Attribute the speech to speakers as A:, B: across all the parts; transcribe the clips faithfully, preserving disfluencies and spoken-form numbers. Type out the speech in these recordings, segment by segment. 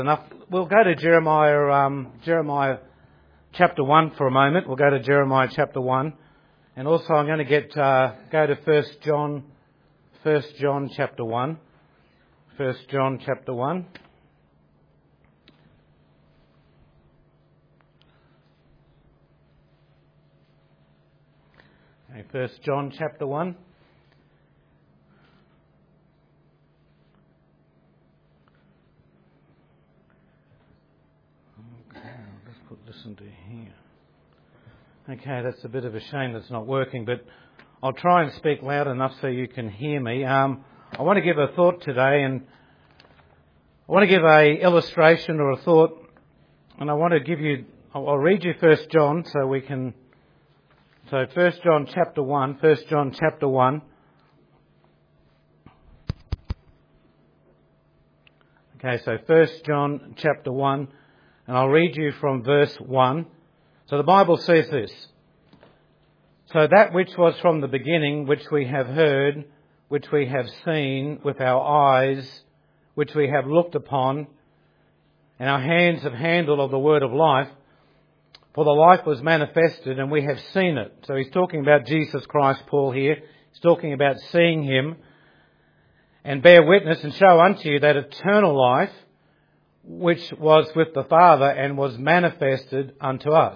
A: Enough. We'll go to Jeremiah, um, Jeremiah chapter one for a moment. We'll go to Jeremiah chapter one, and also I'm going to get uh, go to First John, First John chapter one, First John chapter one. Okay, First John chapter one. Listen to here. Okay, that's a bit of a shame that's not working, but I'll try and speak loud enough so you can hear me. Um, I want to give a thought today, and I want to give a illustration or a thought, and I want to give you. I'll, I'll read you First John so we can. So First John chapter one, First John chapter one. Okay, so First John chapter one. And I'll read you from verse one. So the Bible says this. So that which was from the beginning, which we have heard, which we have seen with our eyes, which we have looked upon, and our hands have handled of the word of life, for the life was manifested and we have seen it. So he's talking about Jesus Christ, Paul here. He's talking about seeing him, and bear witness and show unto you that eternal life, which was with the Father and was manifested unto us.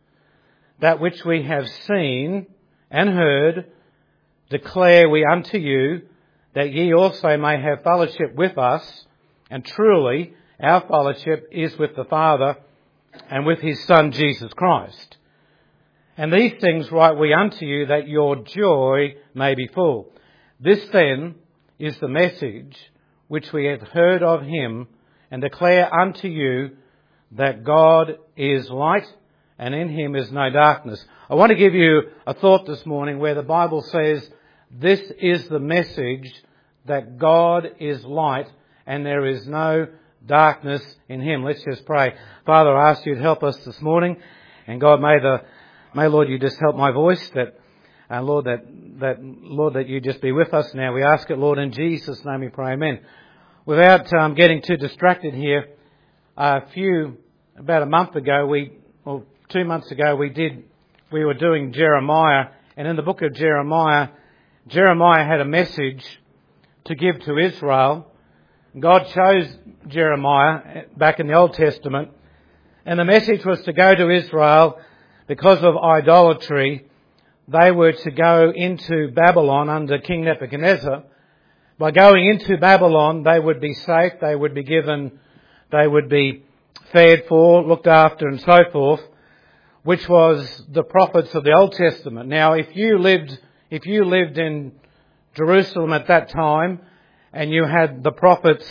A: That which we have seen and heard declare we unto you, that ye also may have fellowship with us. And truly our fellowship is with the Father and with his Son Jesus Christ. And these things write we unto you, that your joy may be full. This then is the message which we have heard of him, and declare unto you that God is light, and in him is no darkness. I want to give you a thought this morning where the Bible says this is the message, that God is light and there is no darkness in him. Let's just pray. Father, I ask you to help us this morning, and God, may the may Lord you just help my voice, that uh, Lord that that Lord that you just be with us now. We ask it, Lord, in Jesus' name we pray, amen. Without um, getting too distracted here, a few, about a month ago, we, or two months ago, we did, we were doing Jeremiah, and in the book of Jeremiah, Jeremiah had a message to give to Israel. God chose Jeremiah back in the Old Testament, and the message was to go to Israel because of idolatry. They were to go into Babylon under King Nebuchadnezzar. By going into Babylon, they would be safe, they would be given, they would be cared for, looked after and so forth, which was the prophets of the Old Testament. Now, if you lived, if you lived in Jerusalem at that time, and you had the prophets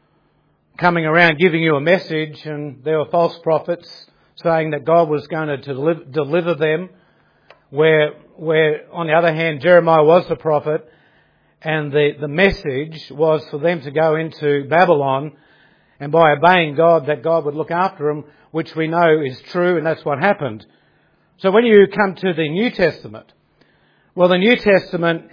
A: coming around giving you a message, and there were false prophets saying that God was going to deliver, deliver them, where, where on the other hand, Jeremiah was the prophet, and the, the message was for them to go into Babylon, and by obeying God, that God would look after them, which we know is true, and that's what happened. So when you come to the New Testament, well, the New Testament,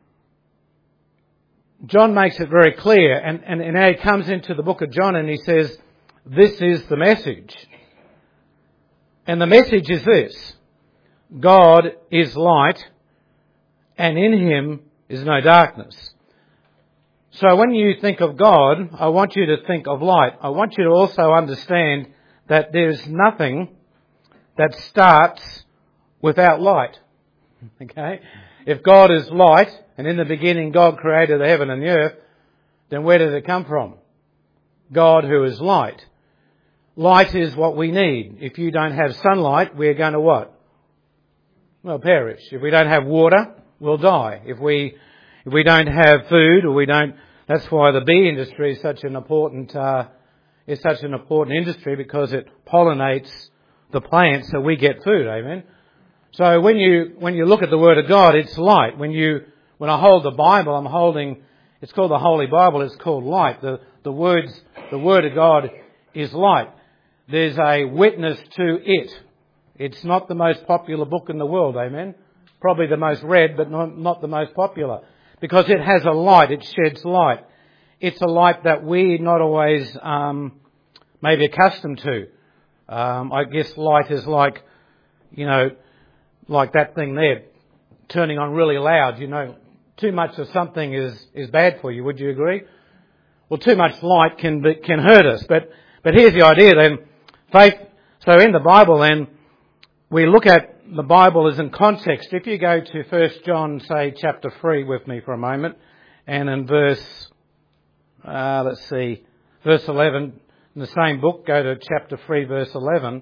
A: John makes it very clear, and, and, and now he comes into the book of John and he says, this is the message. And the message is this: God is light, and in him is no darkness. So when you think of God, I want you to think of light. I want you to also understand that there's nothing that starts without light. Okay? If God is light, and in the beginning God created the heaven and the earth, then where did it come from? God, who is light. Light is what we need. If you don't have sunlight, we're going to what? Well, perish. If we don't have water, we'll die. If we if we don't have food, or we don't, that's why the bee industry is such an important uh, is such an important industry, because it pollinates the plants so we get food. Amen. So when you when you look at the Word of God, it's light. When you when I hold the Bible, I'm holding. It's called the Holy Bible. It's called light. The the words the Word of God is light. There's a witness to it. It's not the most popular book in the world, amen? Probably the most read, but not, not the most popular. Because it has a light, it sheds light. It's a light that we not always um, maybe accustomed to. Um, I guess light is like, you know, like that thing there, turning on really loud. You know, too much of something is, is bad for you. Would you agree? Well, too much light can be, can hurt us. But but here's the idea then. Faith. So in the Bible then, we look at the Bible as in context. If you go to First John, say chapter three with me for a moment, and in verse, uh, let's see, verse eleven, in the same book, go to chapter three, verse eleven.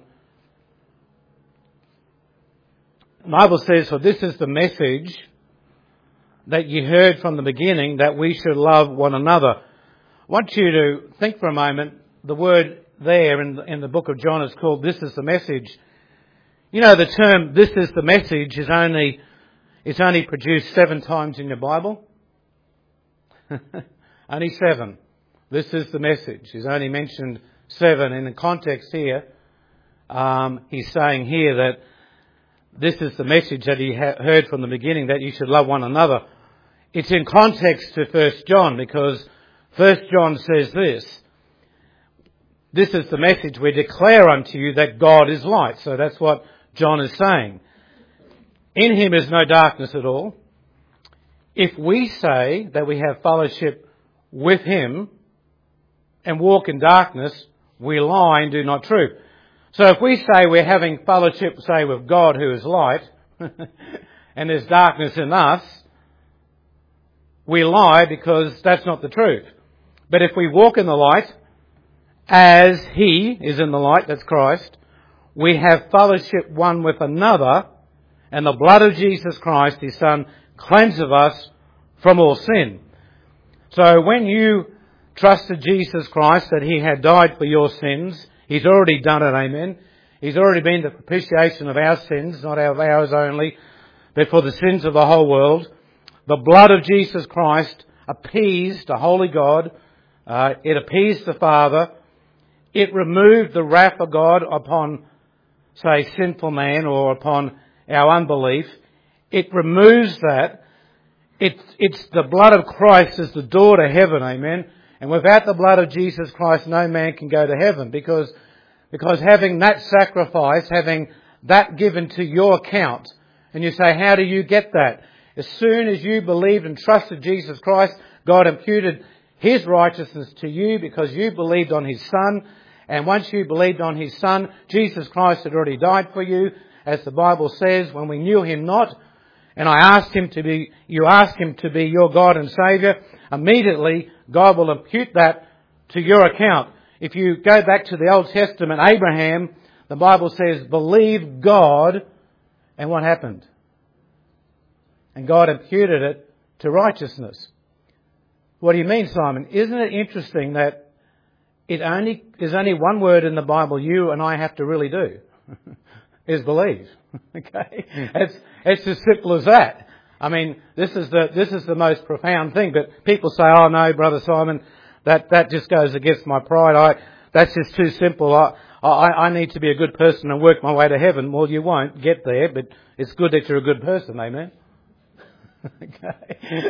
A: The Bible says, "For this is the message that you heard from the beginning, that we should love one another." I want you to think for a moment. The word there in the, in the book of John is called "This is the message." You know, the term "this is the message" is only it's only produced seven times in your Bible. Only seven. This is the message. He's only mentioned seven. In the context here, um, he's saying here that this is the message that he ha- heard from the beginning, that you should love one another. It's in context to First John, because First John says this: "This is the message we declare unto you, that God is light." So that's what John is saying. In him is no darkness at all. If we say that we have fellowship with him and walk in darkness, we lie and do not truth. So if we say we're having fellowship, say, with God who is light, and there's darkness in us, we lie, because that's not the truth. But if we walk in the light, as he is in the light, that's Christ, we have fellowship one with another, and the blood of Jesus Christ, his Son, cleanses us from all sin. So when you trusted Jesus Christ, that he had died for your sins, he's already done it, amen. He's already been the propitiation of our sins, not of ours only, but for the sins of the whole world. The blood of Jesus Christ appeased the holy God. Uh, it appeased the Father. It removed the wrath of God upon, say, sinful man, or upon our unbelief. It removes that. It's, it's the blood of Christ is the door to heaven, amen. And without the blood of Jesus Christ, no man can go to heaven, because, because having that sacrifice, having that given to your account, and you say, how do you get that? As soon as you believed and trusted Jesus Christ, God imputed his righteousness to you because you believed on his Son. And once you believed on his Son, Jesus Christ had already died for you, as the Bible says, when we knew him not. And I asked him to be, you asked him to be your God and Saviour, immediately God will impute that to your account. If you go back to the Old Testament, Abraham, the Bible says, believe God, and what happened? And God imputed it to righteousness. What do you mean, Simon? Isn't it interesting that it only there's only one word in the Bible you and I have to really do, is believe. Okay, it's it's as simple as that. I mean, this is the this is the most profound thing. But people say, "Oh no, Brother Simon, that that just goes against my pride. I that's just too simple. I I, I need to be a good person and work my way to heaven." Well, you won't get there, but it's good that you're a good person, amen. Okay.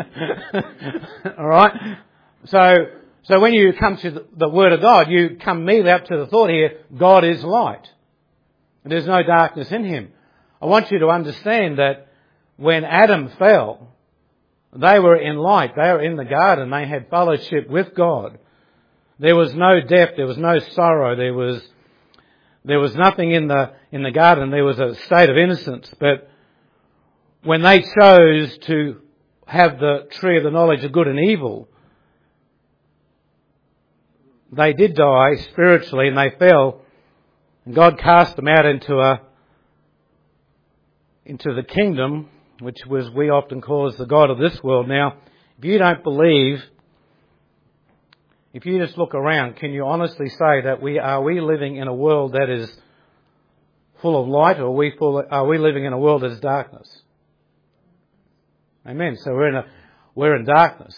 A: All right. So, so when you come to the, the Word of God, you come immediately up to the thought here: God is light. There's no darkness in him. I want you to understand that when Adam fell, they were in light. They were in the garden. They had fellowship with God. There was no death. There was no sorrow. There was there was nothing in the in the garden. There was a state of innocence. But when they chose to have the tree of the knowledge of good and evil, they did die spiritually, and they fell. And God cast them out into a into the kingdom, which was we often call as the God of this world. Now, if you don't believe, if you just look around, can you honestly say that we are we living in a world that is full of light, or are we full, are we living in a world that is darkness? Amen. So we're in a we're in darkness.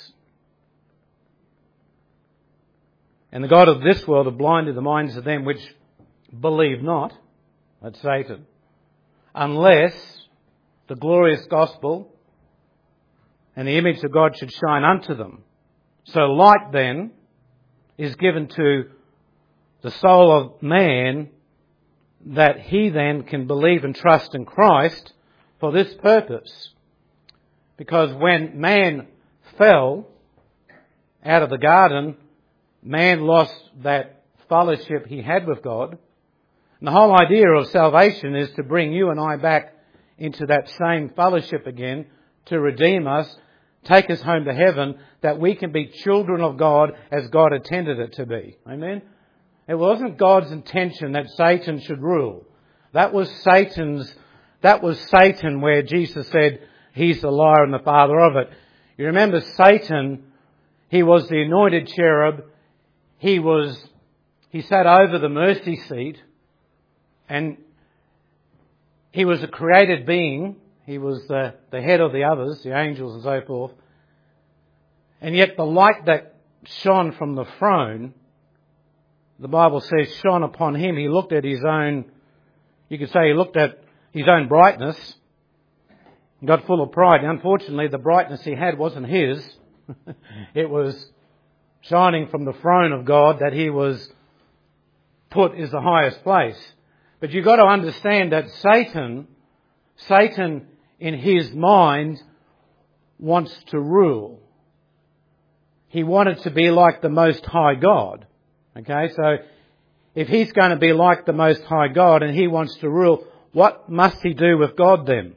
A: And the God of this world have blinded the minds of them which believe not, that's Satan, unless the glorious gospel and the image of God should shine unto them. So light then is given to the soul of man, that he then can believe and trust in Christ for this purpose. Because when man fell out of the garden, man lost that fellowship he had with God. And the whole idea of salvation is to bring you and I back into that same fellowship again, to redeem us, take us home to heaven, that we can be children of God as God intended it to be. Amen? It wasn't God's intention that Satan should rule. That was Satan's, that was Satan where Jesus said he's the liar and the father of it. You remember Satan, he was the anointed cherub. He was, he sat over the mercy seat, and he was a created being. He was the, the head of the others, the angels and so forth. And yet the light that shone from the throne, the Bible says, shone upon him. He looked at his own, you could say he looked at his own brightness, got full of pride. And unfortunately, the brightness he had wasn't his. It was shining from the throne of God that he was put as the highest place. But you've got to understand that Satan, Satan in his mind wants to rule. He wanted to be like the Most High God. Okay, so if he's going to be like the Most High God and he wants to rule, what must he do with God then?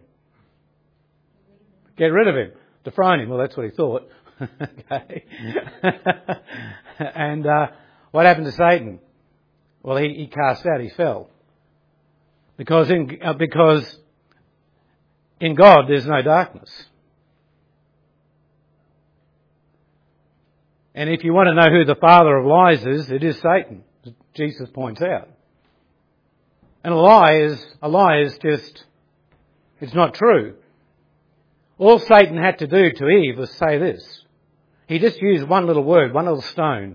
A: Get rid of him. Dethrone him. Well, that's what he thought. Okay. And uh, what happened to Satan? Well, he, he cast out. He fell. Because in uh, because in God there's no darkness. And if you want to know who the father of lies is, it is Satan, as Jesus points out. And a lie is a lie is just, it's not true. All Satan had to do to Eve was say this. He just used one little word, one little stone.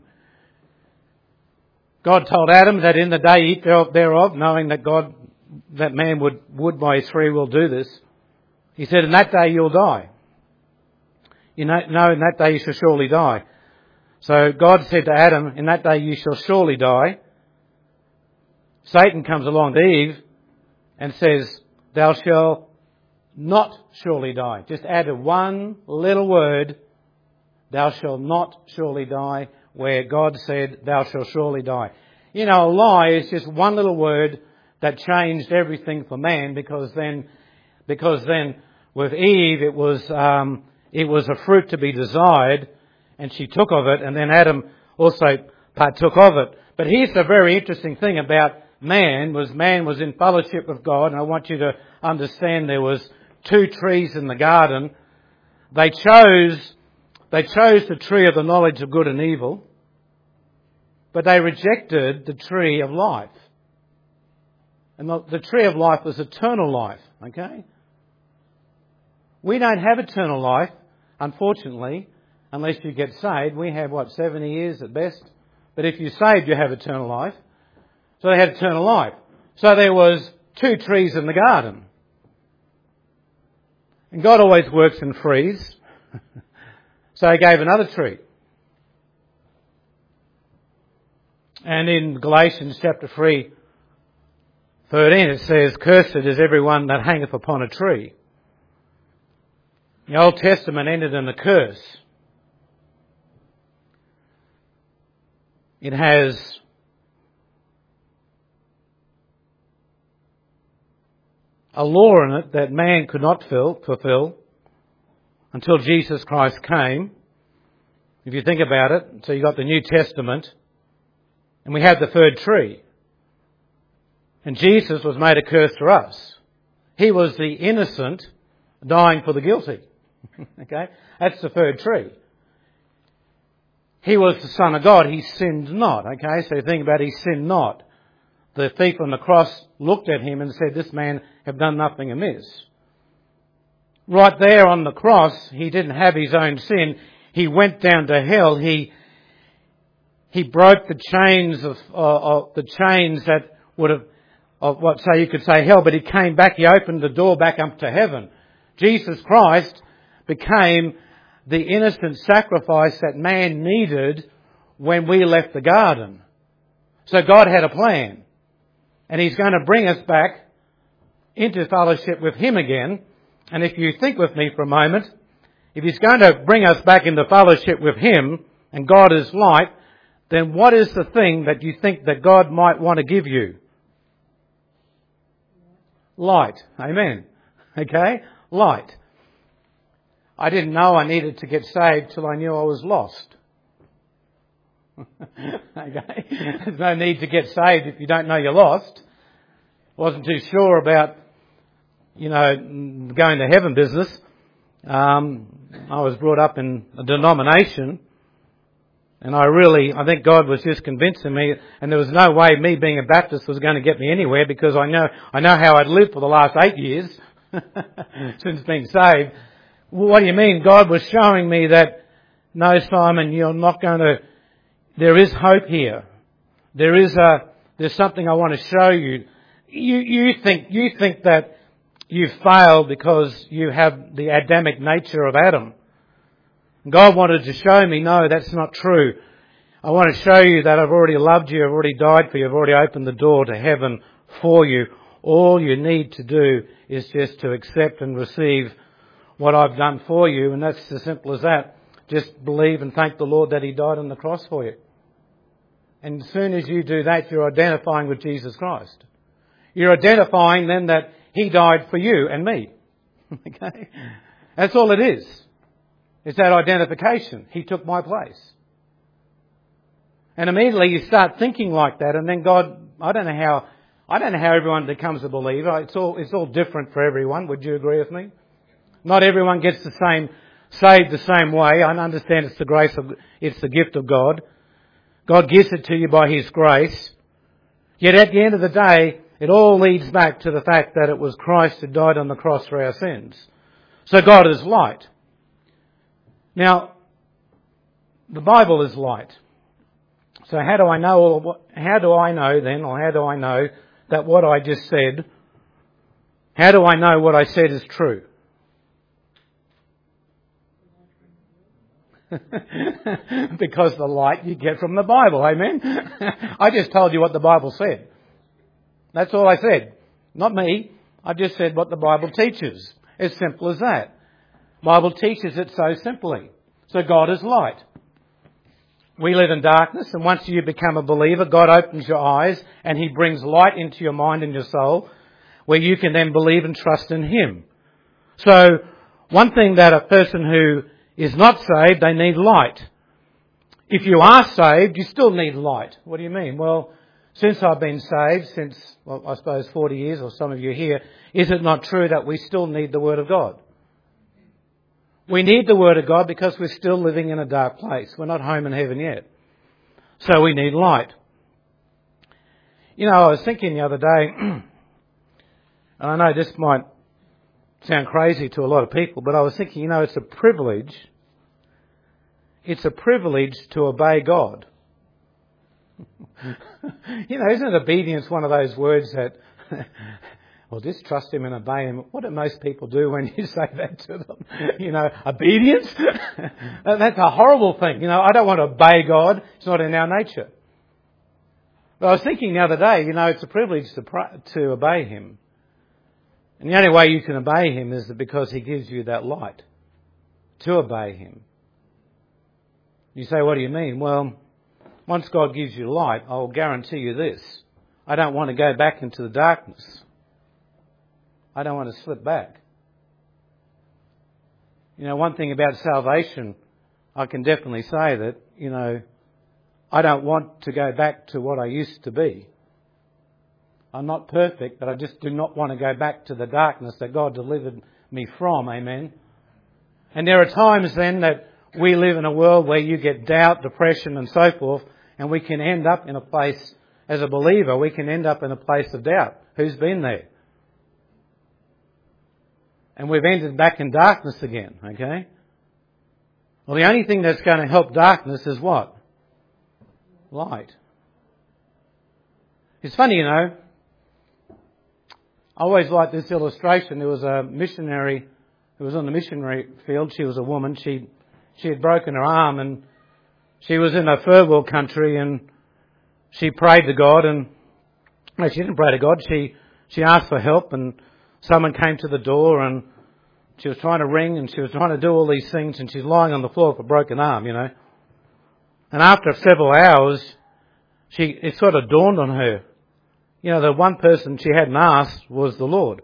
A: God told Adam that in the day you eat thereof, knowing that God, that man would, would by his free will do this, he said, in that day you'll die. You know, no, in that day you shall surely die. So God said to Adam, in that day you shall surely die. Satan comes along to Eve and says, thou shalt not surely die. Just added one little word, thou shalt not surely die, where God said, thou shalt surely die. You know, a lie is just one little word that changed everything for man, because then, because then with Eve it was, um, it was a fruit to be desired, and she took of it, and then Adam also partook of it. But here's the very interesting thing about man, was man was in fellowship with God, and I want you to understand there was two trees in the garden. They chose, they chose the tree of the knowledge of good and evil, but they rejected the tree of life. And the, the tree of life was eternal life, okay? We don't have eternal life, unfortunately, unless you get saved. We have, what, seventy years at best? But if you're saved, you have eternal life. So they had eternal life. So there was two trees in the garden. And God always works in threes. So he gave another tree. And in Galatians chapter three, thirteen, it says, cursed is everyone that hangeth upon a tree. The Old Testament ended in a curse. It has a law in it that man could not fill, fulfill until Jesus Christ came. If you think about it, so you got the New Testament, and we had the third tree. And Jesus was made a curse for us. He was the innocent dying for the guilty. Okay? That's the third tree. He was the Son of God. He sinned not. Okay? So you think about it, he sinned not. The thief on the cross looked at him and said, this man have done nothing amiss. Right there on the cross, he didn't have his own sin. He went down to hell. He he broke the chains of, uh, of the chains that would have, of what say you could say hell, but he came back. He opened the door back up to heaven. Jesus Christ became the innocent sacrifice that man needed when we left the garden. So God had a plan. And He's going to bring us back into fellowship with Him again. And if you think with me for a moment, if He's going to bring us back into fellowship with Him, and God is light, then what is the thing that you think that God might want to give you? Light. Amen. Okay? Light. I didn't know I needed to get saved till I knew I was lost. Okay? There's no need to get saved if you don't know you're lost. Wasn't too sure about, you know, going to heaven business. Um, I was brought up in a denomination, and I really, I think God was just convincing me, and there was no way me being a Baptist was going to get me anywhere, because I know, I know how I'd lived for the last eight years since being saved. Well, what do you mean? God was showing me that, no, Simon, you're not going to, there is hope here. There is a, there's something I want to show you. You, you think, you think that you've failed because you have the Adamic nature of Adam. God wanted to show me, no, that's not true. I want to show you that I've already loved you, I've already died for you, I've already opened the door to heaven for you. All you need to do is just to accept and receive what I've done for you, and that's as simple as that. Just believe and thank the Lord that He died on the cross for you. And as soon as you do that, you're identifying with Jesus Christ. You're identifying then that He died for you and me. Okay? That's all it is. It's that identification. He took my place. And immediately you start thinking like that, and then God, I don't know how, I don't know how everyone becomes a believer. It's all, it's all different for everyone. Would you agree with me? Not everyone gets the same, saved the same way. I understand it's the grace of, it's the gift of God. God gives it to you by His grace. Yet at the end of the day, it all leads back to the fact that it was Christ who died on the cross for our sins. So God is light. Now, the Bible is light. So how do I know, how do I know then, or how do I know that what I just said, how do I know what I said is true? Because the light you get from the Bible, amen? I just told you what the Bible said. That's all I said. Not me. I just said what the Bible teaches. As simple as that. The Bible teaches it so simply. So God is light. We live in darkness, and once you become a believer, God opens your eyes and He brings light into your mind and your soul, where you can then believe and trust in Him. So one thing that a person who is not saved, they need light. If you are saved, you still need light. What do you mean? Well, since I've been saved, since, well, I suppose forty years, or some of you here, is it not true that we still need the Word of God? We need the Word of God because we're still living in a dark place. We're not home in heaven yet. So we need light. You know, I was thinking the other day, and I know this might sound crazy to a lot of people, but I was thinking, you know, it's a privilege. It's a privilege to obey God. You know, isn't obedience one of those words that, well, just trust Him and obey Him? What do most people do when you say that to them? You know, obedience? That's a horrible thing. You know, I don't want to obey God. It's not in our nature. But I was thinking the other day, you know, it's a privilege to pray, to obey Him. And the only way you can obey Him is because He gives you that light to obey Him. You say, what do you mean? Well, once God gives you light, I'll guarantee you this. I don't want to go back into the darkness. I don't want to slip back. You know, one thing about salvation, I can definitely say that, you know, I don't want to go back to what I used to be. I'm not perfect, but I just do not want to go back to the darkness that God delivered me from. Amen. And there are times then that we live in a world where you get doubt, depression and so forth, and we can end up in a place, as a believer, we can end up in a place of doubt. Who's been there? And we've ended back in darkness again, okay? Well, the only thing that's going to help darkness is what? Light. It's funny, you know, I always liked this illustration. There was a missionary who was on the missionary field. She was a woman. She she had broken her arm, and she was in a third world country, and she prayed to God, and no, she didn't pray to God. She she asked for help, and someone came to the door, and she was trying to ring, and she was trying to do all these things, and she's lying on the floor with a broken arm, you know. And after several hours, she it sort of dawned on her, you know, the one person she hadn't asked was the Lord.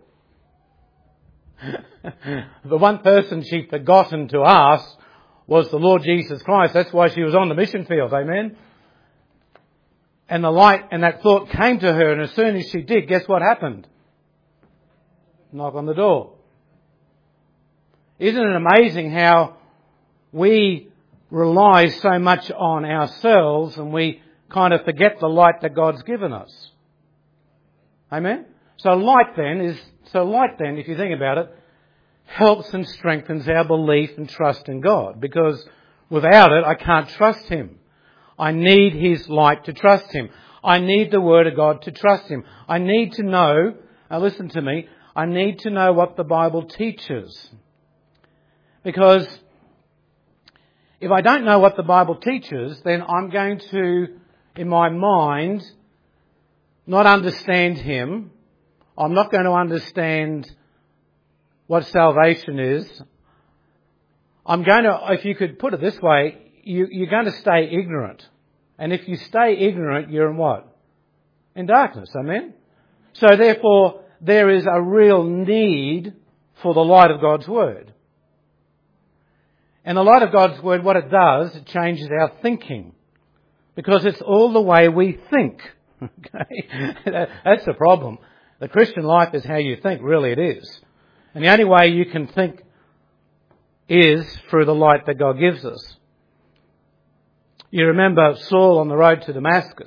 A: The one person she'd forgotten to ask was the Lord Jesus Christ. That's why she was on the mission field, amen? And the light and that thought came to her, and as soon as she did, guess what happened? Knock on the door. Isn't it amazing how we rely so much on ourselves and we kind of forget the light that God's given us? Amen? So light then is, so light then, if you think about it, helps and strengthens our belief and trust in God. Because without it, I can't trust Him. I need His light to trust Him. I need the Word of God to trust Him. I need to know, now listen to me, I need to know what the Bible teaches. Because if I don't know what the Bible teaches, then I'm going to, in my mind, not understand Him. I'm not going to understand what salvation is. I'm going to, if you could put it this way, you, you're going to stay ignorant. And if you stay ignorant, you're in what? In darkness, amen? So therefore, there is a real need for the light of God's Word. And the light of God's Word, what it does, it changes our thinking. Because it's all the way we think. Okay? That's the problem. The Christian life is how you think, really it is. And the only way you can think is through the light that God gives us. You remember Saul on the road to Damascus.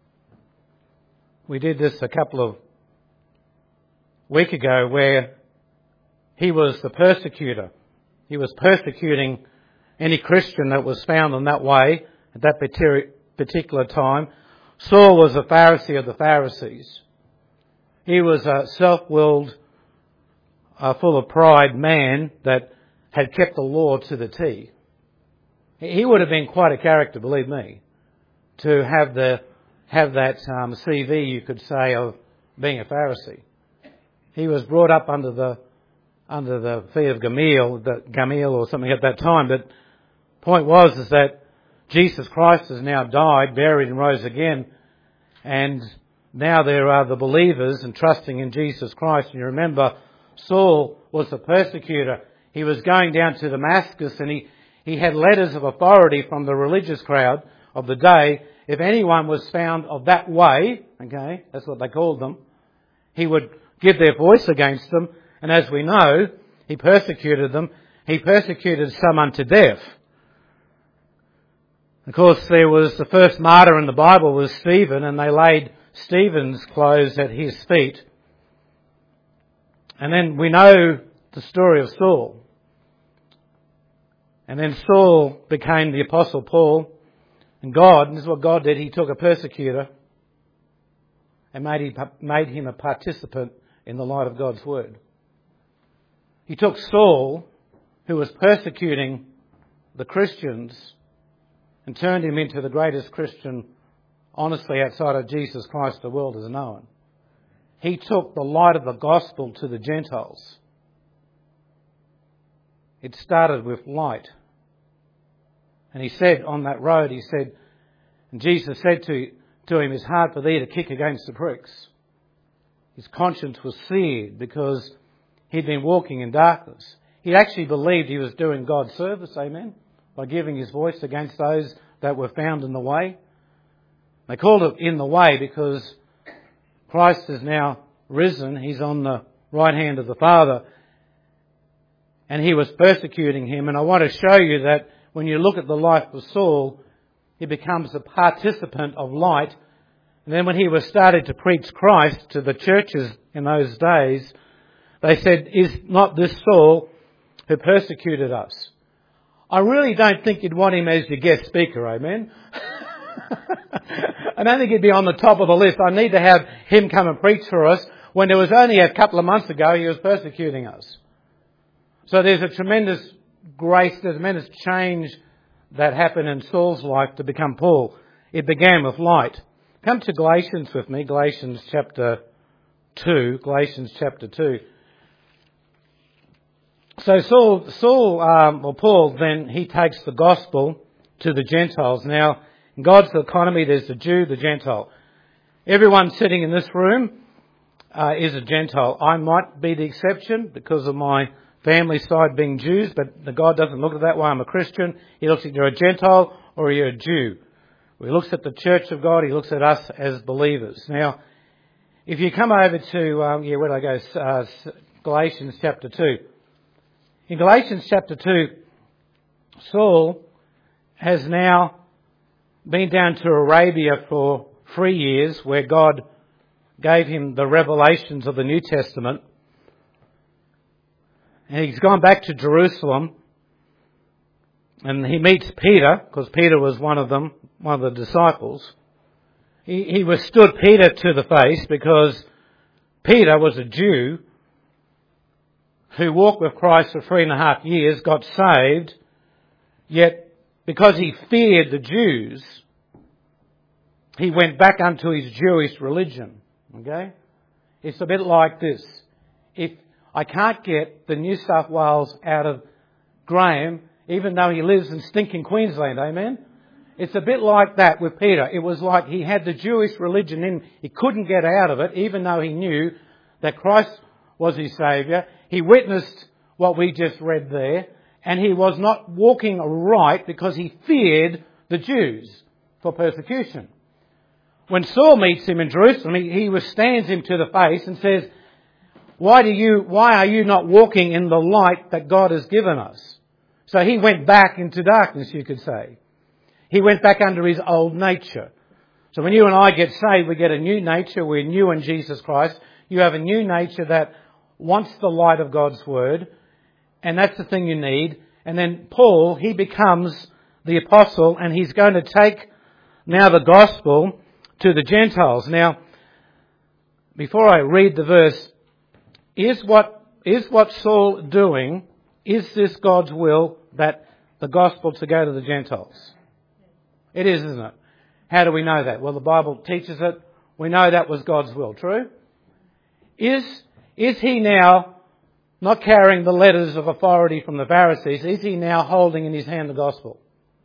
A: We did this a couple of weeks ago where he was the persecutor. He was persecuting any Christian that was found in that way at that particular time. Saul was a Pharisee of the Pharisees. He was a self-willed, uh, full of pride man that had kept the law to the T. He would have been quite a character, believe me, to have the have that um, C V, you could say, of being a Pharisee. He was brought up under the under the feet of Gamaliel, the Gamaliel or something at that time. But the point was is that Jesus Christ has now died, buried, and rose again, and now there are the believers and trusting in Jesus Christ. And you remember, Saul was the persecutor. He was going down to Damascus, and he, he had letters of authority from the religious crowd of the day. If anyone was found of that way, okay, that's what they called them, he would give their voice against them. And as we know, he persecuted them. He persecuted some unto death. Of course, there was the first martyr in the Bible was Stephen, and they laid Stephen's clothes at his feet. And then we know the story of Saul. And then Saul became the Apostle Paul. And God, and this is what God did, He took a persecutor and made him, made him a participant in the light of God's Word. He took Saul, who was persecuting the Christians, and turned him into the greatest Christian, honestly, outside of Jesus Christ the world has known. He took the light of the gospel to the Gentiles. It started with light. And he said on that road, he said, and Jesus said to, to him, it's hard for thee to kick against the pricks. His conscience was seared because he'd been walking in darkness. He actually believed he was doing God's service, amen, by giving his voice against those that were found in the way. They called it in the way because Christ is now risen. He's on the right hand of the Father. And he was persecuting him. And I want to show you that when you look at the life of Saul, he becomes a participant of light. And then when he was started to preach Christ to the churches in those days, they said, is not this Saul who persecuted us? I really don't think you'd want him as your guest speaker, amen? I don't think he'd be on the top of the list. I need to have him come and preach for us when it was only a couple of months ago he was persecuting us. So there's a tremendous grace, there's a tremendous change that happened in Saul's life to become Paul. It began with light. Come to Galatians with me, Galatians chapter two, Galatians chapter two. So Saul, Saul um, or Paul, then he takes the gospel to the Gentiles. Now, in God's economy, there's the Jew, the Gentile. Everyone sitting in this room uh, is a Gentile. I might be the exception because of my family side being Jews, but God doesn't look at it that way. I'm a Christian. He looks at you're a Gentile or you're a Jew. He looks at the church of God. He looks at us as believers. Now, if you come over to, um, yeah, where did I go? Uh, Galatians chapter two. In Galatians chapter two, Saul has now been down to Arabia for three years where God gave him the revelations of the New Testament. And he's gone back to Jerusalem and he meets Peter, because Peter was one of them, one of the disciples. He, he withstood Peter to the face because Peter was a Jew who walked with Christ for three and a half years, got saved, yet because he feared the Jews, he went back unto his Jewish religion. Okay? It's a bit like this. If I can't get the New South Wales out of Graham, even though he lives in stinking Queensland, amen? It's a bit like that with Peter. It was like he had the Jewish religion in, he couldn't get out of it, even though he knew that Christ was his Saviour. He witnessed what we just read there, and he was not walking right because he feared the Jews for persecution. When Saul meets him in Jerusalem, he, he withstands him to the face and says, Why do you, why are you not walking in the light that God has given us? So he went back into darkness, you could say. He went back under his old nature. So when you and I get saved, we get a new nature. We're new in Jesus Christ. You have a new nature that wants the light of God's Word. And that's the thing you need. And then Paul, he becomes the apostle and he's going to take now the gospel to the Gentiles. Now, before I read the verse, is what, is what Saul doing, is this God's will that the gospel to go to the Gentiles? It is, isn't it? How do we know that? Well, the Bible teaches it. We know that was God's will. True? Is, is he now not carrying the letters of authority from the Pharisees? Is he now holding in his hand the gospel?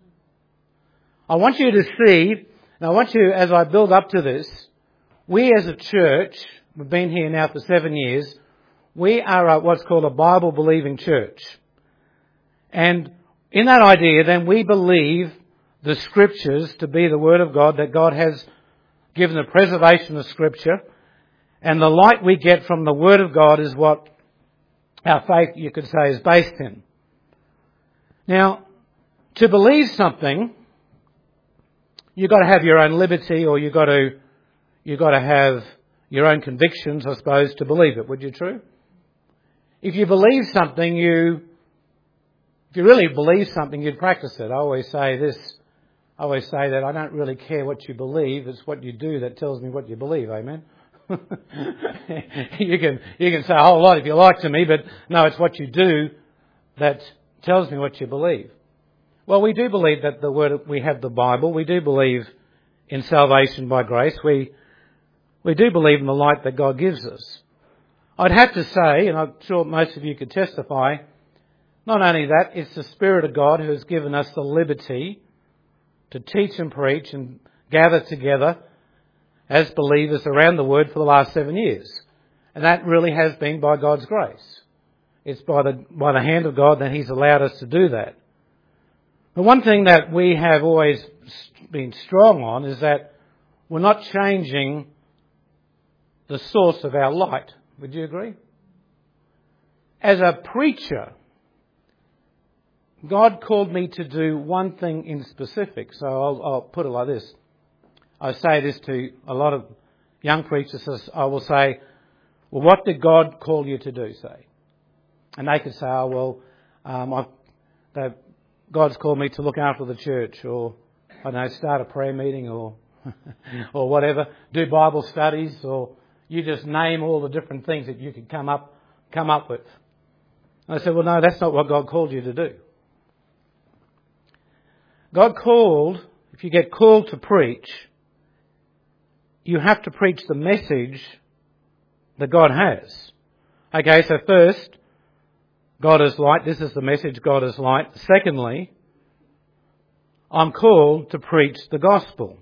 A: I want you to see, and I want you, as I build up to this, we as a church, we've been here now for seven years, we are a, what's called a Bible-believing church. And in that idea, then we believe the Scriptures to be the Word of God, that God has given the preservation of Scripture. And the light we get from the Word of God is what our faith, you could say, is based in. Now, to believe something, you've got to have your own liberty, or you've got to, you've got to have your own convictions, I suppose, to believe it. Would you true? If you believe something, you, if you really believe something, you'd practice it. I always say this, I always say that I don't really care what you believe, it's what you do that tells me what you believe, amen? you can, you can say a whole lot if you like to me, but no, it's what you do that tells me what you believe. Well, we do believe that the word, we have the Bible, we do believe in salvation by grace, we, we do believe in the light that God gives us. I'd have to say, and I'm sure most of you could testify, not only that, it's the Spirit of God who has given us the liberty to teach and preach and gather together as believers around the Word for the last seven years. And that really has been by God's grace. It's by the, by the hand of God that He's allowed us to do that. The one thing that we have always been strong on is that we're not changing the source of our light. Would you agree? As a preacher, God called me to do one thing in specific. So I'll, I'll put it like this. I say this to a lot of young preachers. I will say, well, what did God call you to do, say? And they could say, oh, well, um, I've, they've, God's called me to look after the church, or, I don't know, start a prayer meeting, or or whatever, do Bible studies, or you just name all the different things that you could come up come up with. And I said, well, no, that's not what God called you to do. God called, if you get called to preach, you have to preach the message that God has. Okay, so first, God is light. This is the message, God is light. Secondly, I'm called to preach the gospel.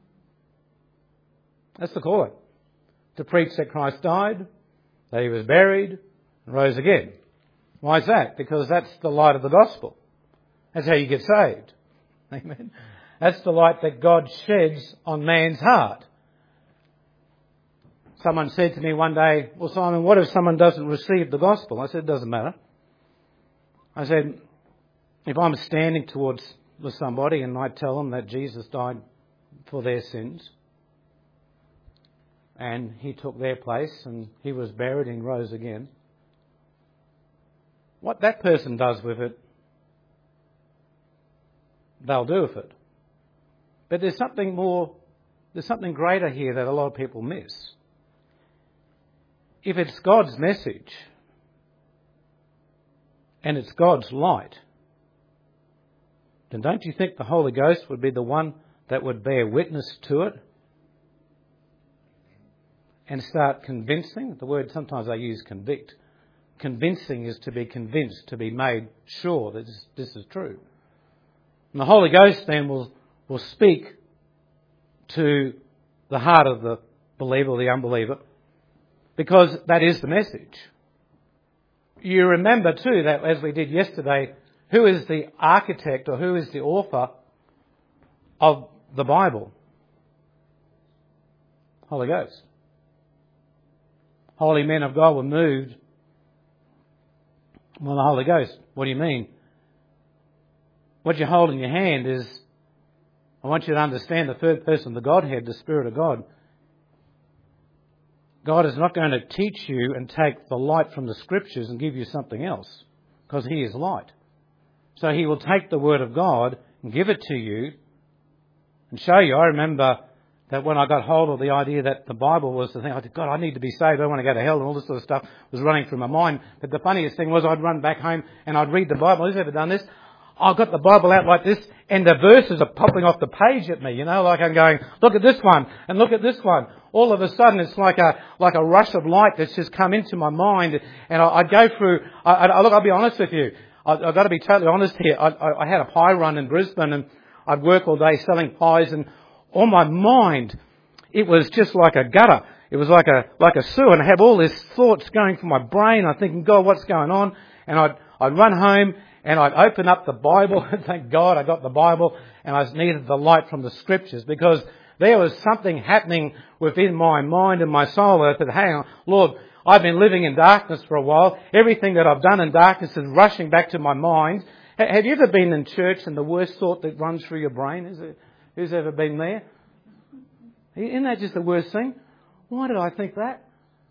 A: That's the calling. To preach that Christ died, that he was buried, and rose again. Why is that? Because that's the light of the gospel. That's how you get saved. Amen. That's the light that God sheds on man's heart. Someone said to me one day, well, Simon, what if someone doesn't receive the gospel? I said, it doesn't matter. I said, if I'm standing towards with somebody and I tell them that Jesus died for their sins and he took their place and he was buried and rose again, what that person does with it, they'll do with it. But there's something more, there's something greater here that a lot of people miss. If it's God's message and it's God's light, then don't you think the Holy Ghost would be the one that would bear witness to it and start convincing? The word sometimes I use convict. Convincing is to be convinced, to be made sure that this, this is true. And the Holy Ghost then will, will speak to the heart of the believer or the unbeliever, because that is the message. You remember too that, as we did yesterday, who is the architect or who is the author of the Bible? Holy Ghost. Holy men of God were moved by the Holy Ghost. What do you mean? What you hold in your hand is, I want you to understand the third person of the Godhead, the Spirit of God. God is not going to teach you and take the light from the Scriptures and give you something else, because He is light. So He will take the Word of God and give it to you and show you. I remember that when I got hold of the idea that the Bible was the thing, I said, God, I need to be saved, I don't want to go to hell, and all this sort of stuff was running through my mind. But the funniest thing was I'd run back home and I'd read the Bible. Who's ever done this? I've got the Bible out like this and the verses are popping off the page at me, you know, like I'm going, look at this one and look at this one. All of a sudden it's like a like a rush of light that's just come into my mind, and I, I'd go through, I, I, look, I'll be honest with you, I, I've got to be totally honest here. I, I, I had a pie run in Brisbane and I'd work all day selling pies, and on my mind it was just like a gutter. It was like a like a sewer, and I have all these thoughts going through my brain. I'm thinking, God, what's going on? And I'd I'd run home and I'd open up the Bible and thank God I got the Bible, and I needed the light from the Scriptures, because there was something happening within my mind and my soul. I said, hang on, Lord, I've been living in darkness for a while. Everything that I've done in darkness is rushing back to my mind. Have you ever been in church and the worst thought that runs through your brain? Is it, who's ever been there? Isn't that just the worst thing? Why did I think that?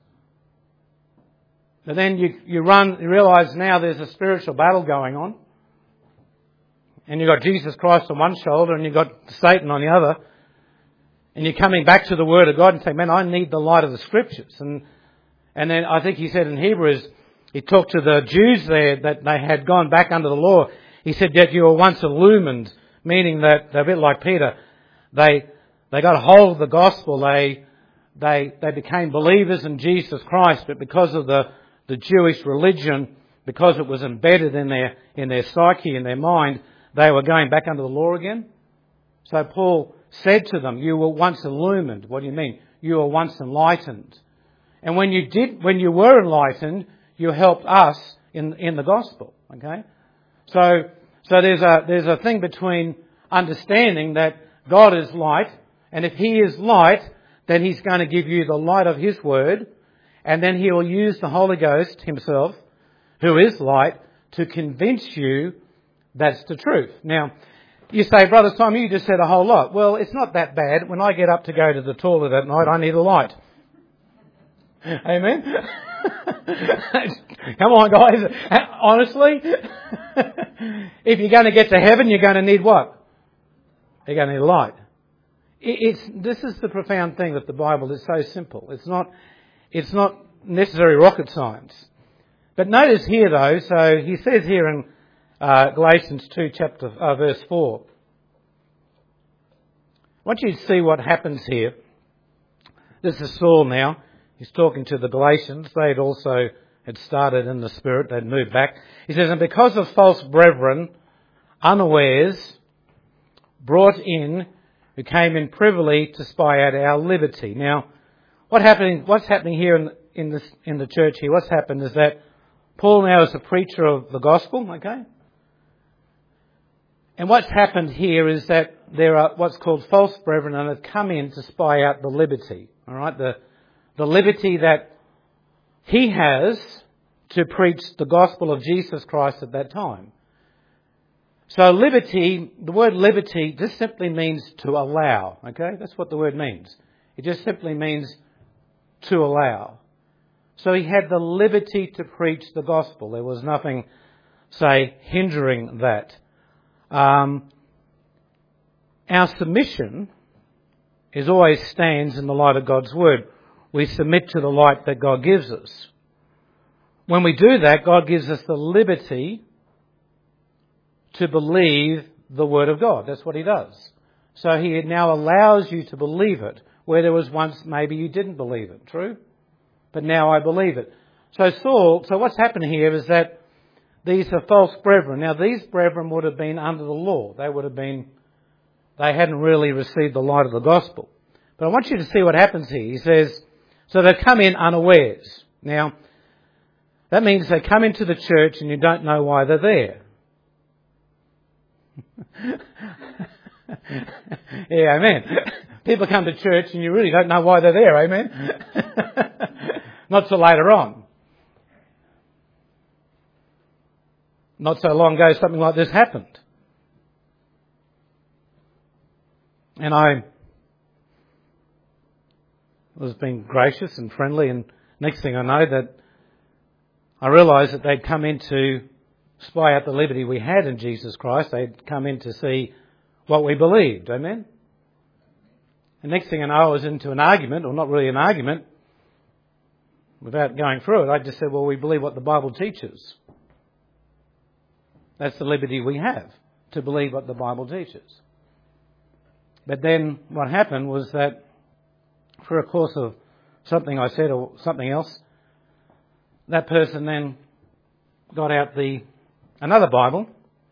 A: But then you, you run, you realise now there's a spiritual battle going on. And you've got Jesus Christ on one shoulder and you've got Satan on the other. And you're coming back to the Word of God and saying, man, I need the light of the Scriptures. And and then I think he said in Hebrews, he talked to the Jews there that they had gone back under the law. He said that you were once illumined, meaning that they're a bit like Peter. They they got a hold of the gospel. They they they became believers in Jesus Christ, but because of the, the Jewish religion, because it was embedded in their in their psyche, in their mind, they were going back under the law again. So Paul said to them, you were once illumined. What do you mean? You were once enlightened. And when you did, when you were enlightened, you helped us in in the gospel. Okay? So so there's a there's a thing between understanding that God is light, and if He is light, then He's going to give you the light of His Word, and then He will use the Holy Ghost Himself, who is light, to convince you that's the truth. Now, you say, Brother Simon, you just said a whole lot. Well, it's not that bad. When I get up to go to the toilet at night, I need a light. Amen? Come on, guys. Honestly, if you're going to get to heaven, you're going to need what? You're going to need a light. It's, this is the profound thing with the Bible. It's so simple. It's not, it's not necessarily rocket science. But notice here, though, so he says here in Uh, Galatians two, chapter uh, verse four. I want you to see what happens here. This is Saul now. He's talking to the Galatians. They had also had started in the Spirit. They'd moved back. He says, and because of false brethren, unawares, brought in, who came in privily to spy out our liberty. Now, what happening, what's happening here in, in, this, in the church here, what's happened is that Paul now is a preacher of the gospel, okay? And what's happened here is that there are what's called false brethren and have come in to spy out the liberty, all right? The, the liberty that he has to preach the gospel of Jesus Christ at that time. So liberty, the word liberty just simply means to allow, okay? That's what the word means. It just simply means to allow. So he had the liberty to preach the gospel. There was nothing, say, hindering that. Um, our submission is always stands in the light of God's word. We submit to the light that God gives us. When we do that, God gives us the liberty to believe the word of God. That's what he does. So he now allows you to believe it, where there was once maybe you didn't believe it. True? But now I believe it. So Saul, so what's happened here is that these are false brethren. Now these brethren would have been under the law. They would have been, they hadn't really received the light of the gospel. But I want you to see what happens here. He says, so they come in unawares. Now, that means they come into the church and you don't know why they're there. Yeah, amen. People come to church and you really don't know why they're there, amen? Not till later on. Not so long ago, something like this happened. And I was being gracious and friendly, and next thing I know that I realised that they'd come in to spy out the liberty we had in Jesus Christ. They'd come in to see what we believed, amen? And next thing I know, I was into an argument, or not really an argument, without going through it. I just said, well, we believe what the Bible teaches. That's the liberty we have, to believe what the Bible teaches. But then what happened was that for a course of something I said or something else, that person then got out the another Bible,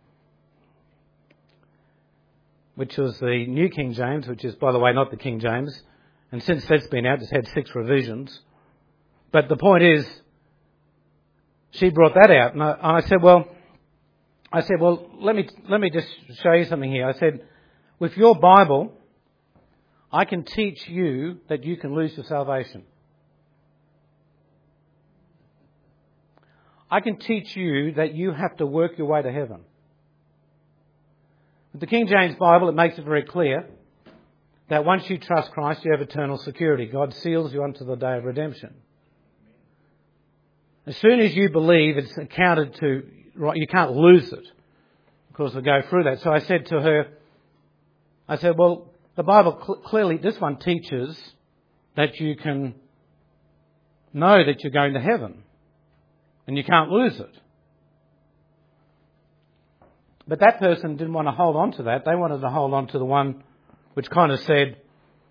A: which was the New King James, which is, by the way, not the King James. And since that's been out, it's had six revisions. But the point is, she brought that out. And I, and I said, well, I said, well, let me, let me just show you something here. I said, with your Bible, I can teach you that you can lose your salvation. I can teach you that you have to work your way to heaven. With the King James Bible, it makes it very clear that once you trust Christ, you have eternal security. God seals you unto the day of redemption. As soon as you believe, it's accounted to, you can't lose it. Of course, we'll go through that. So I said to her, I said, well, the Bible cl- clearly, this one teaches that you can know that you're going to heaven. And you can't lose it. But that person didn't want to hold on to that. They wanted to hold on to the one which kind of said,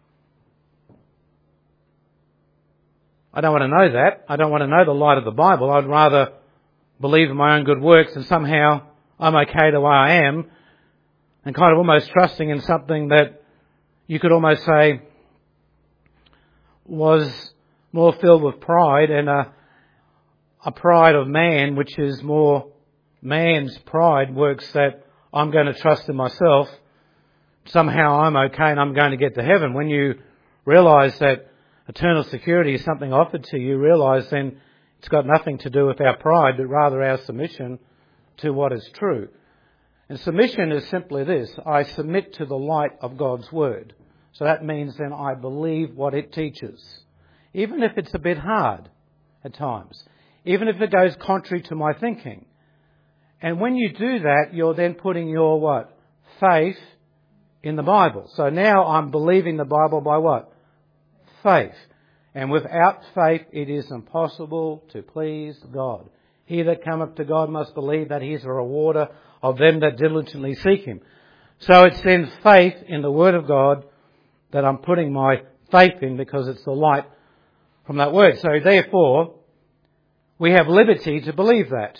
A: I don't want to know that. I don't want to know the light of the Bible. I'd rather believe in my own good works and somehow I'm okay the way I am, and kind of almost trusting in something that you could almost say was more filled with pride and a A pride of man, which is more man's pride, works that I'm going to trust in myself. Somehow I'm okay and I'm going to get to heaven. When you realise that eternal security is something offered to you, realise then it's got nothing to do with our pride, but rather our submission to what is true. And submission is simply this: I submit to the light of God's word. So that means then I believe what it teaches, even if it's a bit hard at times. Even if it goes contrary to my thinking. And when you do that, you're then putting your what? Faith in the Bible. So now I'm believing the Bible by what? Faith. And without faith it is impossible to please God. He that cometh to God must believe that he is a rewarder of them that diligently seek him. So it's then faith in the Word of God that I'm putting my faith in, because it's the light from that word. So therefore, we have liberty to believe that.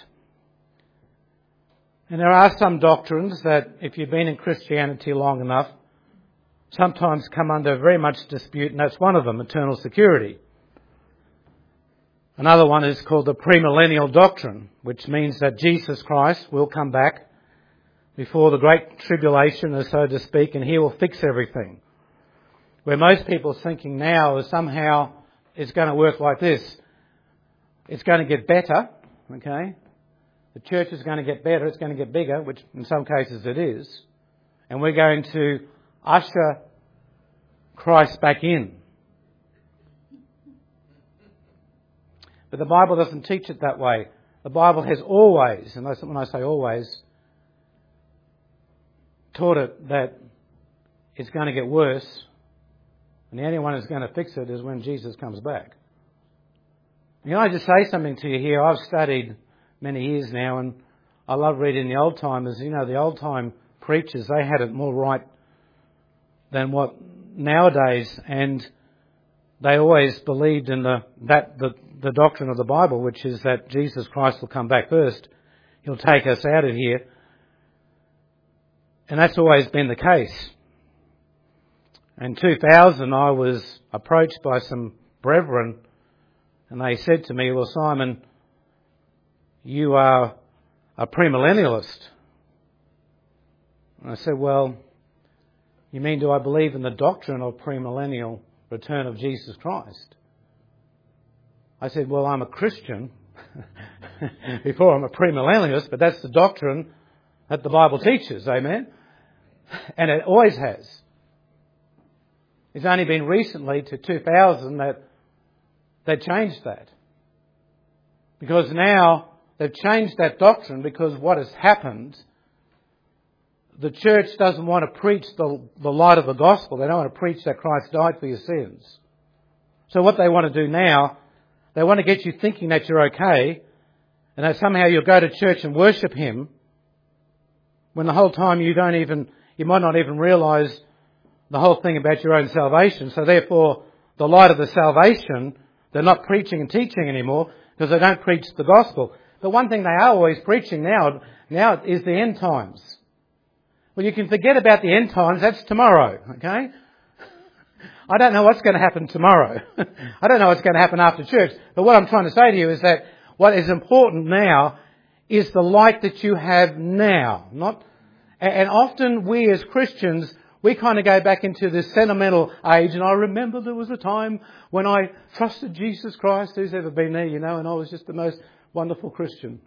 A: And there are some doctrines that, if you've been in Christianity long enough, sometimes come under very much dispute, and that's one of them, eternal security. Another one is called the premillennial doctrine, which means that Jesus Christ will come back before the great tribulation, so to speak, and he will fix everything. Where most people are thinking now is somehow it's going to work like this. It's going to get better, okay? The church is going to get better, it's going to get bigger, which in some cases it is. And we're going to usher Christ back in. But the Bible doesn't teach it that way. The Bible has always, and when I say always, taught it that it's going to get worse, and the only one who's going to fix it is when Jesus comes back. You know, I just say something to you here. I've studied many years now, and I love reading the old timers. You know, the old time preachers, they had it more right than what nowadays, and they always believed in the that the, the doctrine of the Bible, which is that Jesus Christ will come back first. He'll take us out of here. And that's always been the case. In two thousand, I was approached by some brethren, and they said to me, well, Simon, you are a premillennialist. And I said, well, you mean, do I believe in the doctrine of premillennial return of Jesus Christ? I said, well, I'm a Christian before I'm a premillennialist, but that's the doctrine that the Bible teaches, amen? And it always has. It's only been recently to two thousand that they changed that. Because now they've changed that doctrine, because what has happened, the church doesn't want to preach the, the light of the gospel. They don't want to preach that Christ died for your sins. So what they want to do now, they want to get you thinking that you're okay, and that somehow you'll go to church and worship Him, when the whole time you don't even, you might not even realise the whole thing about your own salvation. So therefore, the light of the salvation, they're not preaching and teaching anymore, because they don't preach the gospel. But one thing they are always preaching now, now is the end times. Well, you can forget about the end times, that's tomorrow, okay? I don't know what's going to happen tomorrow. I don't know what's going to happen after church. But what I'm trying to say to you is that what is important now is the light that you have now. Not, and often we as Christians, we kind of go back into this sentimental age, and I remember there was a time when I trusted Jesus Christ. Who's ever been there, you know, and I was just the most wonderful Christian.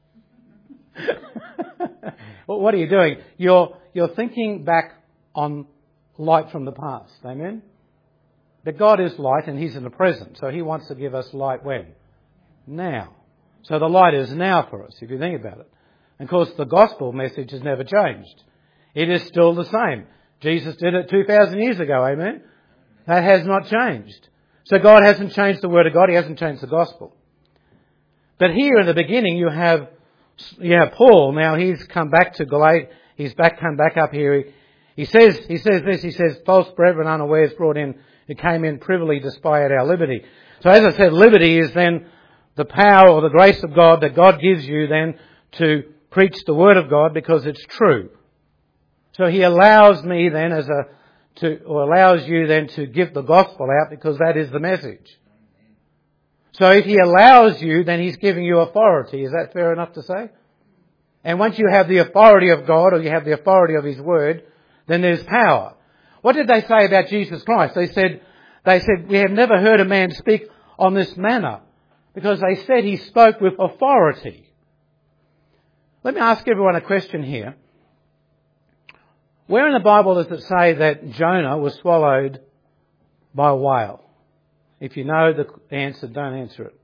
A: Well, what are you doing? You're, you're thinking back on light from the past. Amen? But God is light, and He's in the present. So He wants to give us light when? Now. So the light is now for us, if you think about it. And of course, the gospel message has never changed. It is still the same. Jesus did it two thousand years ago, amen? That has not changed. So God hasn't changed the Word of God. He hasn't changed the gospel. But here in the beginning, you have, you have Paul. Now he's come back to Galatia. He's back, come back up here. He, he says, he says this, he says, false brethren unawares brought in, who came in privily to spy out our liberty. So as I said, liberty is then the power or the grace of God that God gives you then to preach the Word of God, because it's true. So He allows me then as a, to, or allows you then to give the gospel out, because that is the message. So if He allows you, then He's giving you authority. Is that fair enough to say? And once you have the authority of God, or you have the authority of His Word, then there's power. What did they say about Jesus Christ? They said, they said, we have never heard a man speak on this manner, because they said He spoke with authority. Let me ask everyone a question here. Where in the Bible does it say that Jonah was swallowed by a whale? If you know the answer, don't answer it.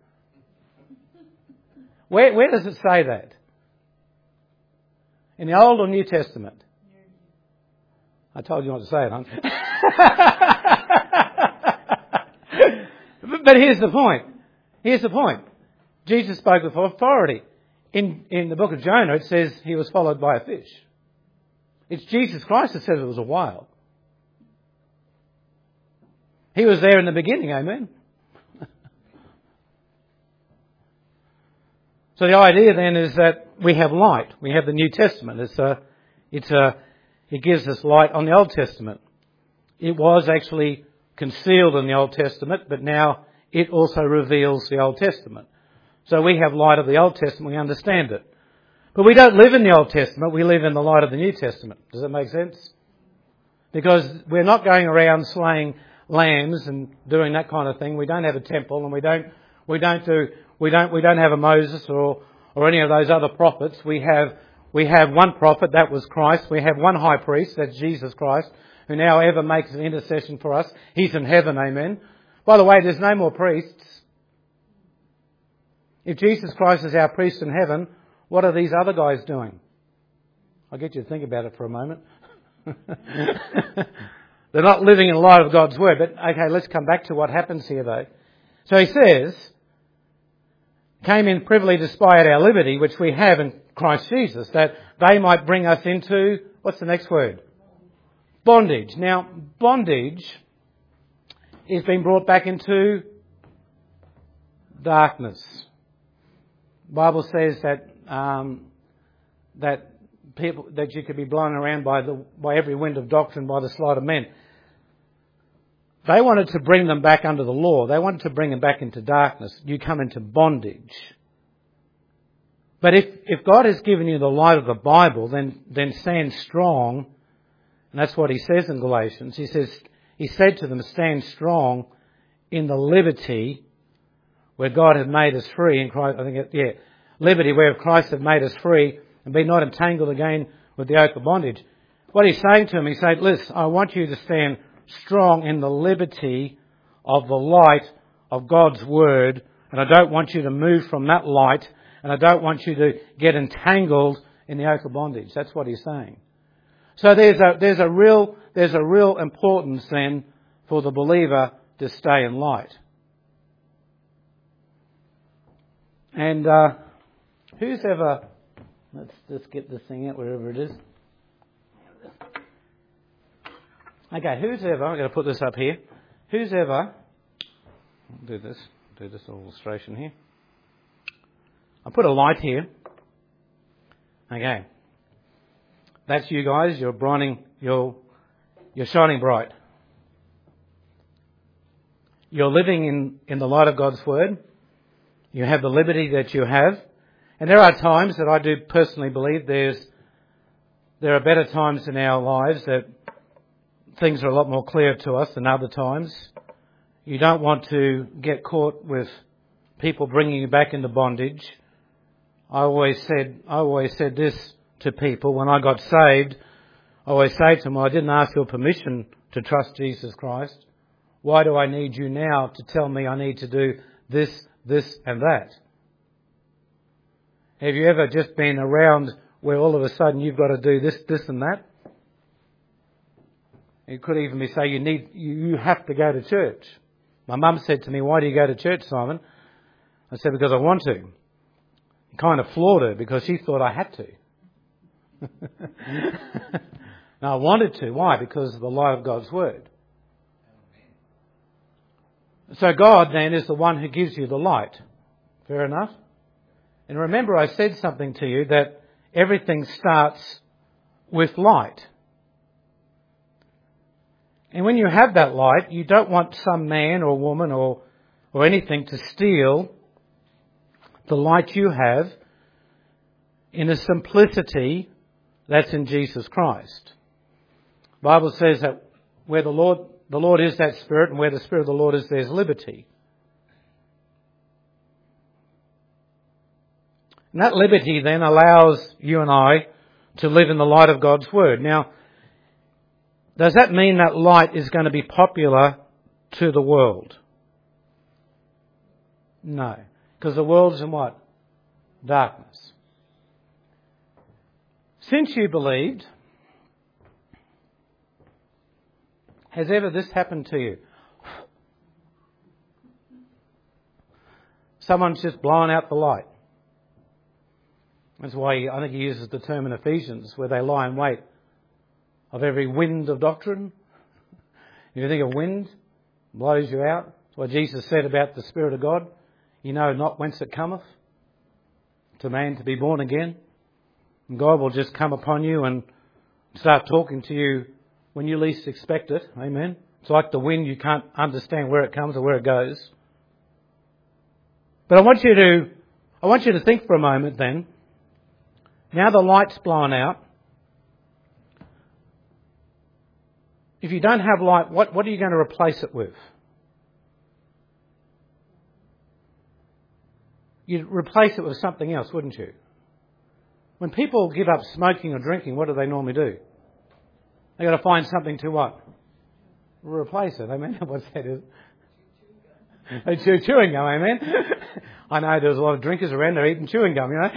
A: Where, where does it say that? In the Old or New Testament? I told you not to say it, huh? But here's the point. Here's the point. Jesus spoke with authority. In, in the book of Jonah, it says he was followed by a fish. It's Jesus Christ that says it was a whale. He was there in the beginning, amen? So the idea then is that we have light. We have the New Testament. It's a, it's a, it gives us light on the Old Testament. It was actually concealed in the Old Testament, but now it also reveals the Old Testament. So we have light of the Old Testament, we understand it. But we don't live in the Old Testament, we live in the light of the New Testament. Does that make sense? Because we're not going around slaying lambs and doing that kind of thing. We don't have a temple, and we don't, we don't do, we don't, we don't have a Moses or, or any of those other prophets. We have, we have one prophet, that was Christ. We have one high priest, that's Jesus Christ, who now ever makes an intercession for us. He's in heaven, amen. By the way, there's no more priests. If Jesus Christ is our priest in heaven, what are these other guys doing? I'll get you to think about it for a moment. They're not living in light of God's word. But okay, let's come back to what happens here though. So he says, came in privily to spy out our liberty, which we have in Christ Jesus, that they might bring us into, what's the next word? Bondage. Now, bondage is being brought back into darkness. The Bible says that um, that people that you could be blown around by the by every wind of doctrine, by the sleight of men. They wanted to bring them back under the law. They wanted to bring them back into darkness. You come into bondage. But if if God has given you the light of the Bible, then then stand strong. And that's what he says in Galatians. He says he said to them, stand strong in the liberty where God had made us free in Christ. I think, it, yeah, liberty where Christ had made us free, and be not entangled again with the yoke of bondage. What he's saying to him, he's saying, listen, I want you to stand strong in the liberty of the light of God's word, and I don't want you to move from that light, and I don't want you to get entangled in the yoke of bondage. That's what he's saying. So there's a there's a real there's a real importance then for the believer to stay in light. And uh, who's ever, let's just get this thing out wherever it is. Okay, who's ever, I'm going to put this up here. Who's ever, I'll do this, do this illustration here. I'll put a light here. Okay. That's you guys, you're brighting, you're, you're shining bright. You're living in, in the light of God's word. You have the liberty that you have. And there are times that I do personally believe there's, there are better times in our lives that things are a lot more clear to us than other times. You don't want to get caught with people bringing you back into bondage. I always said, I always said this to people when I got saved. I always say to them, well, I didn't ask your permission to trust Jesus Christ. Why do I need you now to tell me I need to do this, this and that? Have you ever just been around where all of a sudden you've got to do this, this and that? It could even be say you need, you have to go to church. My mum said to me, why do you go to church, Simon? I said, because I want to. It kind of floored her because she thought I had to. No, I wanted to. Why? Because of the light of God's word. So God then is the one who gives you the light. Fair enough? And remember I said something to you that everything starts with light. And when you have that light, you don't want some man or woman or, or anything to steal the light you have in a simplicity that's in Jesus Christ. The Bible says that where the Lord, the Lord is that Spirit, and where the Spirit of the Lord is, there's liberty. And that liberty then allows you and I to live in the light of God's Word. Now, does that mean that light is going to be popular to the world? No. Because the world's in what? Darkness. Since you believed, has ever this happened to you? Someone's just blown out the light. That's why I think he uses the term in Ephesians, where they lie in wait of every wind of doctrine. If you think of wind, blows you out. That's what Jesus said about the Spirit of God. You know not whence it cometh to man to be born again. And God will just come upon you and start talking to you when you least expect it. Amen. It's like the wind. You can't understand where it comes or where it goes. But I want you to, I want you to think for a moment then. Now the light's blown out. If you don't have light, what, what are you going to replace it with? You'd replace it with something else, wouldn't you? When people give up smoking or drinking, what do they normally do? They've got to find something to what? Replace it. Amen. What's that? Is? They chew chewing gum. Amen. I know there's a lot of drinkers around. They're eating chewing gum, you know.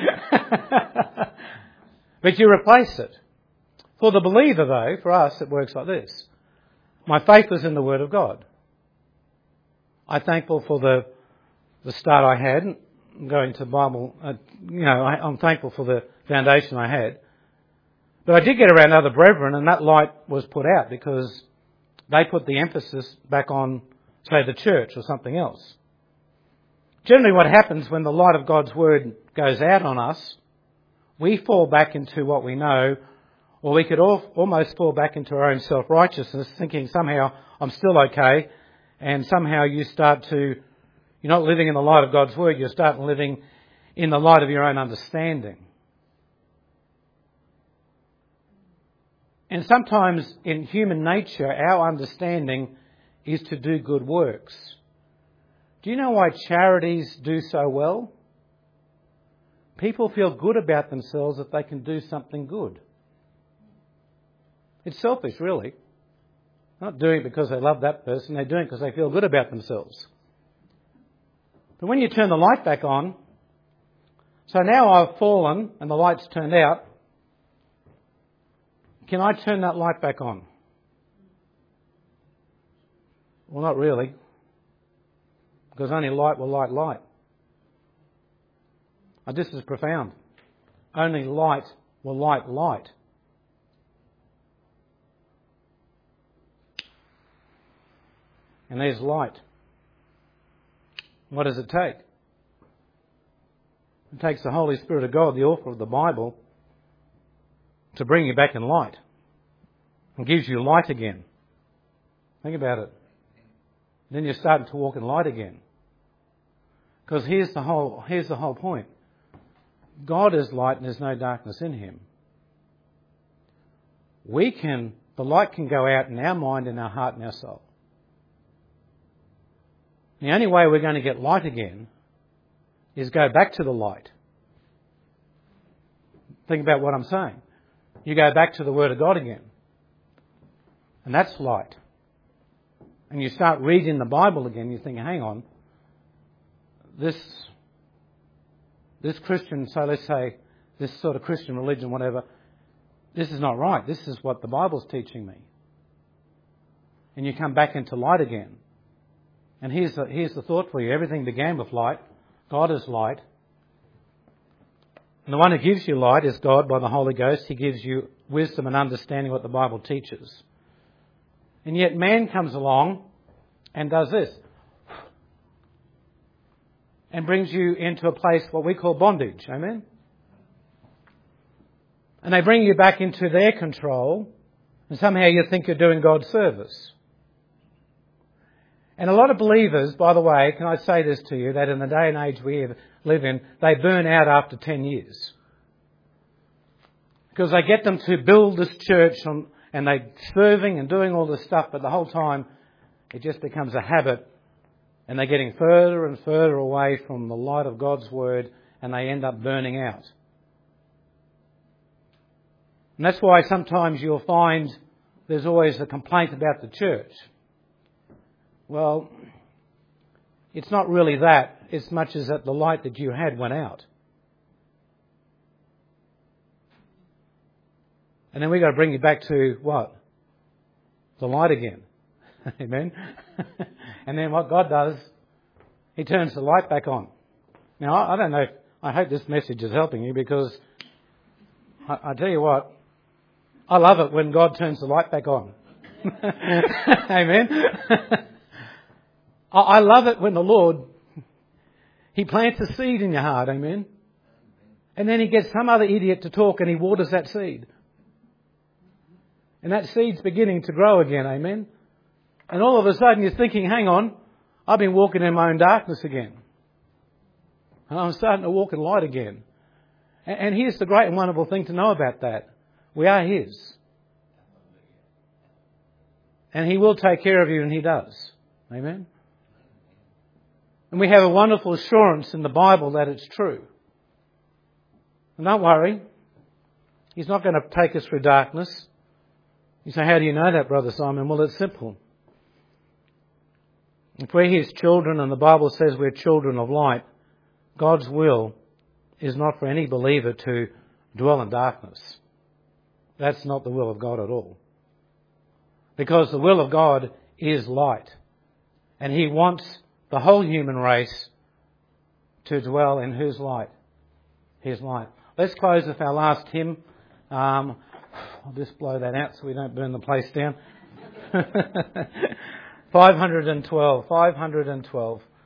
A: But you replace it. For the believer, though, for us, it works like this. My faith is in the Word of God. I'm thankful for the the start I had. Going to Bible, uh, you know, I, I'm thankful for the foundation I had. But I did get around other brethren, and that light was put out because they put the emphasis back on, say, the church or something else. Generally what happens when the light of God's Word goes out on us, we fall back into what we know, or we could al- almost fall back into our own self-righteousness, thinking somehow I'm still okay, and somehow you start to You're not living in the light of God's Word, you're starting living in the light of your own understanding. And sometimes in human nature, our understanding is to do good works. Do you know why charities do so well? People feel good about themselves if they can do something good. It's selfish, really. They're not doing it because they love that person, they're doing it because they feel good about themselves. But when you turn the light back on, so now I've fallen and the light's turned out, can I turn that light back on? Well, not really, because only light will light light. Now, this is profound. Only light will light light. And there's light. What does it take? It takes the Holy Spirit of God, the author of the Bible, to bring you back in light and gives you light again. Think about it. Then you're starting to walk in light again. Because here's the whole, here's the whole point. God is light and there's no darkness in Him. We can, the light can go out in our mind, in our heart and our soul. The only way we're going to get light again is go back to the light. Think about what I'm saying. You go back to the Word of God again. And that's light. And you start reading the Bible again, you think, hang on, this, this Christian, so let's say, this sort of Christian religion, whatever, this is not right. This is what the Bible's teaching me. And you come back into light again. And here's the, here's the thought for you. Everything began with light. God is light. And the one who gives you light is God by the Holy Ghost. He gives you wisdom and understanding what the Bible teaches. And yet man comes along and does this. And brings you into a place what we call bondage. Amen? And they bring you back into their control. And somehow you think you're doing God's service. And a lot of believers, by the way, can I say this to you, that in the day and age we live in, they burn out after ten years. Because they get them to build this church on, and they're serving and doing all this stuff, but the whole time it just becomes a habit and they're getting further and further away from the light of God's Word and they end up burning out. And that's why sometimes you'll find there's always a complaint about the church. Well, it's not really that as much as that the light that you had went out. And then we've got to bring you back to what? The light again. Amen? And then what God does, He turns the light back on. Now, I don't know, if, I hope this message is helping you because I, I tell you what, I love it when God turns the light back on. Amen? I, I love it when the Lord, He plants a seed in your heart, amen? And then He gets some other idiot to talk and He waters that seed. And that seed's beginning to grow again, amen? And all of a sudden you're thinking, hang on, I've been walking in my own darkness again. And I'm starting to walk in light again. And, and here's the great and wonderful thing to know about that. We are His. And He will take care of you, and He does. Amen? And we have a wonderful assurance in the Bible that it's true. And don't worry, He's not going to take us through darkness. You say, how do you know that, Brother Simon? Well, it's simple. If we're His children, and the Bible says we're children of light, God's will is not for any believer to dwell in darkness. That's not the will of God at all. Because the will of God is light. And He wants the whole human race to dwell in whose light? His light. Let's close with our last hymn. Um, I'll just blow that out so we don't burn the place down. five hundred twelve. five hundred twelve.